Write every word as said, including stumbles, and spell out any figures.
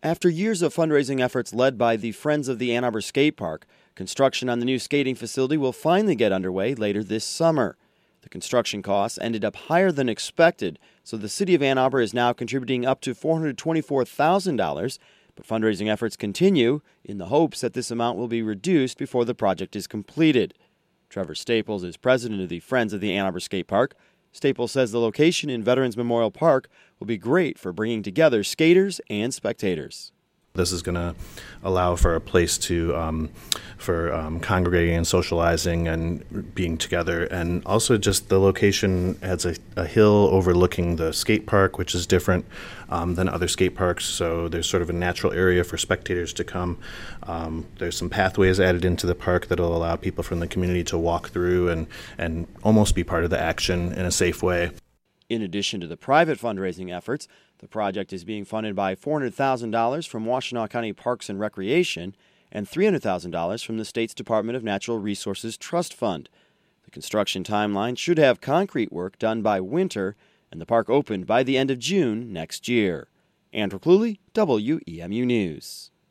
After years of fundraising efforts led by the Friends of the Ann Arbor Skate Park, construction on the new skating facility will finally get underway later this summer. The construction costs ended up higher than expected, so the city of Ann Arbor is now contributing up to four hundred twenty-four thousand dollars, but fundraising efforts continue in the hopes that this amount will be reduced before the project is completed. Trevor Staples is president of the Friends of the Ann Arbor Skate Park. Staples says the location in Veterans Memorial Park will be great for bringing together skaters and spectators. This is going to allow for a place to um, for um, congregating and socializing and being together, and also just the location has a, a hill overlooking the skate park, which is different um, than other skate parks. So there's sort of a natural area for spectators to come. Um, there's some pathways added into the park that will allow people from the community to walk through and and almost be part of the action in a safe way. In addition to the private fundraising efforts, the project is being funded by four hundred thousand dollars from Washtenaw County Parks and Recreation and three hundred thousand dollars from the state's Department of Natural Resources Trust Fund. The construction timeline should have concrete work done by winter and the park opened by the end of June next year. Andrew Cluley, W E M U News.